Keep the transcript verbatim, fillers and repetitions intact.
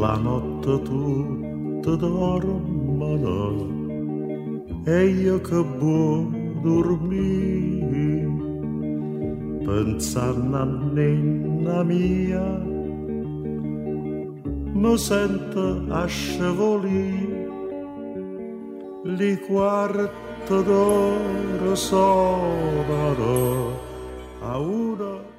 la notte tutta dormono e io che vuoi dormire pensando a nonna mia mi sento a scivolire li quarti d'ora sono a una